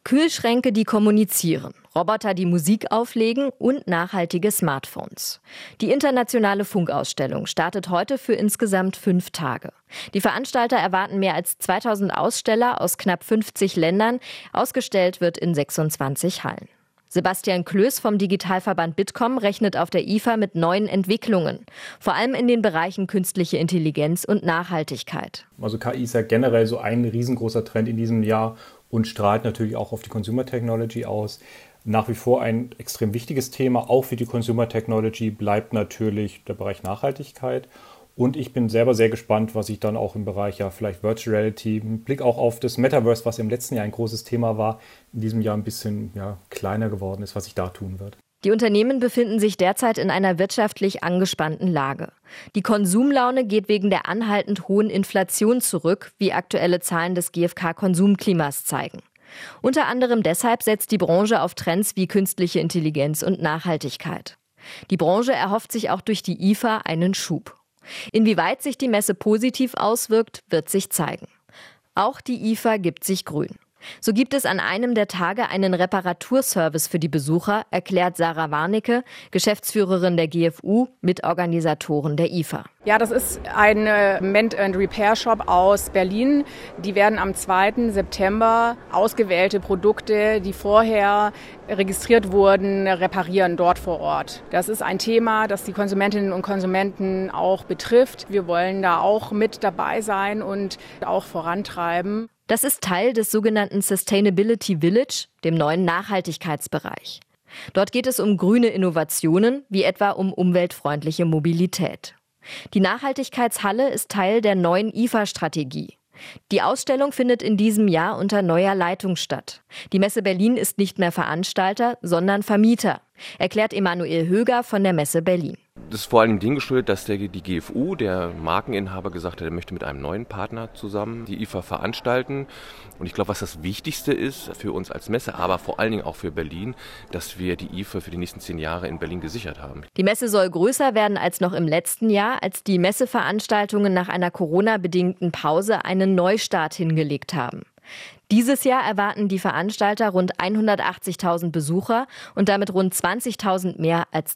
Kühlschränke, die kommunizieren, Roboter, die Musik auflegen und nachhaltige Smartphones. Die internationale Funkausstellung startet heute für insgesamt 5 Tage. Die Veranstalter erwarten mehr als 2000 Aussteller aus knapp 50 Ländern. Ausgestellt wird in 26 Hallen. Sebastian Klöß vom Digitalverband Bitkom rechnet auf der IFA mit neuen Entwicklungen, vor allem in den Bereichen künstliche Intelligenz und Nachhaltigkeit. Also KI ist ja generell so ein riesengroßer Trend in diesem Jahr und strahlt natürlich auch auf die Consumer Technology aus. Nach wie vor ein extrem wichtiges Thema, auch für die Consumer Technology bleibt natürlich der Bereich Nachhaltigkeit. Und ich bin selber sehr gespannt, was sich dann auch im Bereich vielleicht Virtual Reality, mit Blick auch auf das Metaverse, was im letzten Jahr ein großes Thema war, in diesem Jahr ein bisschen kleiner geworden ist, was sich da tun wird. Die Unternehmen befinden sich derzeit in einer wirtschaftlich angespannten Lage. Die Konsumlaune geht wegen der anhaltend hohen Inflation zurück, wie aktuelle Zahlen des GfK-Konsumklimas zeigen. Unter anderem deshalb setzt die Branche auf Trends wie künstliche Intelligenz und Nachhaltigkeit. Die Branche erhofft sich auch durch die IFA einen Schub. Inwieweit sich die Messe positiv auswirkt, wird sich zeigen. Auch die IFA gibt sich grün. So gibt es an einem der Tage einen Reparaturservice für die Besucher, erklärt Sarah Warnecke, Geschäftsführerin der GFU, Mitorganisatoren der IFA. Ja, das ist ein Mend-and-Repair-Shop aus Berlin. Die werden am 2. September ausgewählte Produkte, die vorher registriert wurden, reparieren dort vor Ort. Das ist ein Thema, das die Konsumentinnen und Konsumenten auch betrifft. Wir wollen da auch mit dabei sein und auch vorantreiben. Das ist Teil des sogenannten Sustainability Village, dem neuen Nachhaltigkeitsbereich. Dort geht es um grüne Innovationen, wie etwa um umweltfreundliche Mobilität. Die Nachhaltigkeitshalle ist Teil der neuen IFA-Strategie. Die Ausstellung findet in diesem Jahr unter neuer Leitung statt. Die Messe Berlin ist nicht mehr Veranstalter, sondern Vermieter, erklärt Emanuel Höger von der Messe Berlin. Das ist vor allem dem geschuldet, dass die GFU, der Markeninhaber, gesagt hat, er möchte mit einem neuen Partner zusammen die IFA veranstalten. Und ich glaube, was das Wichtigste ist für uns als Messe, aber vor allen Dingen auch für Berlin, dass wir die IFA für die nächsten 10 Jahre in Berlin gesichert haben. Die Messe soll größer werden als noch im letzten Jahr, als die Messeveranstaltungen nach einer Corona-bedingten Pause einen Neustart hingelegt haben. Dieses Jahr erwarten die Veranstalter rund 180.000 Besucher und damit rund 20.000 mehr als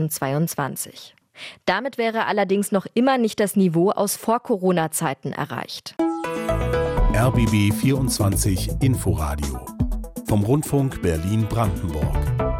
2022. Damit wäre allerdings noch immer nicht das Niveau aus Vor-Corona-Zeiten erreicht. RBB 24 Inforadio vom Rundfunk Berlin-Brandenburg.